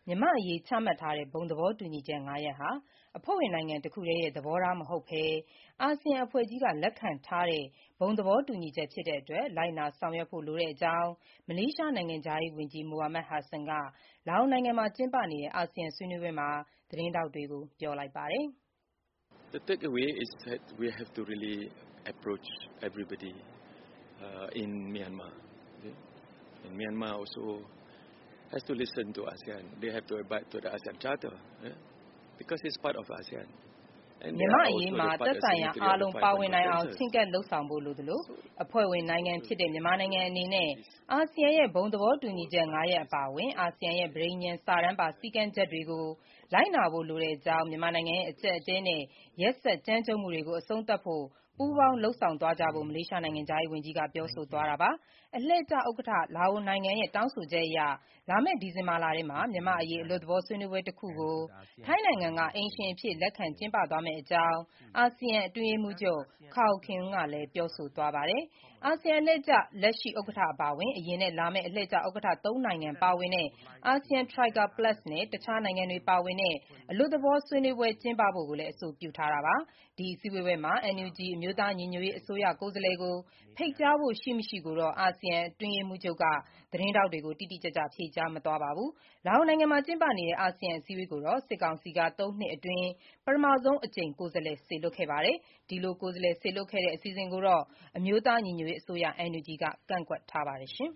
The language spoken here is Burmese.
မြန်မာ့အရေးချမှတ်ထားတဲ့ ဘုံသဘောတူညီချက် ၅ ရပ်ဟာ အဖွဲ့ဝင်နိုင်ငံတခုတည်းရဲ့ သဘောထားမဟုတ်ဘဲ အာဆီယံအဖွဲ့ကြီးက လက်ခံထားတဲ့ ဘုံသဘောတူညီချက်ဖြစ်တဲ့အတွက် လိုက်နာဆောင်ရွက်ဖို့လိုတဲ့အကြောင်း မလေးရှားနိုင်ငံခြားရေးဝန်ကြီး Mohamad Hasan က လာအိုနိုင်ငံမှာ ကျင်းပနေတဲ့ အာဆီယံဆွေးနွေးပွဲမှာ သတင်းထောက်တွေကို ပြောလိုက်ပါတယ်။ The takeaway is that we have to really approach everybody in Myanmar. And Myanmar also has to listen to ASEAN. They have to abide to the ASEAN Charter because it's part of ASEAN. မြန်မာ့အရေးမှာသက်ဆိုင်ရာအားလုံးပါဝင်နိုင်အောင် ချဉ်းကပ်လုပ်ဆောင်ဖို့လိုသလို အဖွဲ့ဝင်နိုင်ငံဖြစ်တဲ့မြန်မာနိုင်ငံအနေနဲ့ အာဆီယံရဲ့ ဘုံသဘောတူညီချက် ၅ ရပ်အပါအဝင် အာဆီယံရဲ့ ပဋိညာဉ်စာတမ်းပါ စည်းကမ်းချက်တွေကို လိုက်နာဖို့လိုတဲ့အကြောင်း မြန်မာနိုင်ငံရဲ့ အကျပ်အတည်းနဲ့ ရက်စက်ကြမ်းကြုတ်မှုတွေကို အဆုံးသတ်ဖို့ ပူးပေါင်းလုပ်ဆောင်သွားကြဖို့ မလေးရှားနိုင်ငံခြားရေးဝန်ကြီးက ပြောဆိုသွားတာပါ။ အလှည့်ကျဥက္ကဋ္ဌ လာအိုနိုင်ငံရဲ့ တောင်းဆိုချက်အရ လာမယ့် ဒီဇင်ဘာလထဲမှာ မြန်မာ့အရေး အလွတ်သဘောဆွေးနွေးပွဲတခုကို ထိုင်းနိုင်ငံက အိမ်ရှင်အဖြစ် လက်ခံကျင်းပသွားမယ့်အကြောင်း အာဆီယံအတွင်းရေးမှူးချုပ် Kao Kim Hourn ကလည်း ပြောဆိုသွားပါတယ်။ အာဆီယံအလှည့်ကျလက်ရှိဥက္ကဋ္ဌအပါအဝင် အရင်နဲ့ လာမယ့် အလှည့်ကျဥက္ကဋ္ဌ ၃ နိုင်ငံပါဝင်တဲ့ ASEAN Troika Plus နဲ့ တခြားနိုင်ငံတွေပါဝင်တဲ့ အလွတ်သဘောဆွေးနွေးပွဲကျင်းပဖို့လည်း အဆိုပြုထားတာပါ။ ဒီစည်းဝေးပွဲမှာ NUG အမျိုးသားညီညွတ်ရေးအစိုးရ ကိုယ်စားလှယ်ကို ဖိတ်ကြားဖို့ ရှိမရှိကိုတော့ အာဆီယံအတွင်းရေးမှူးချုပ်က သတင်းထောက်တွေကို တိတိကျကျ ဖြေကြားမသွားပါဘူး။ လာအိုနိုင်ငံမှာ ကျင်းပနေတဲ့ အာဆီယံအစည်းအဝေးကိုတော့ စစ်ကောင်စီက ၃ နှစ်အတွင်း ပထမဆုံးအကြိမ် ကိုယ်စားလှယ်စေလွှတ်ခဲ့ပါတယ်။ ဒီလို ကိုယ်စားလှယ်စေလွှတ်တဲ့ အစီအစဉ်ကိုတော့ အမျိုးသားညီညွတ်ရေးအစိုးရ NUG က ကန့်ကွက်ထားပါတယ်။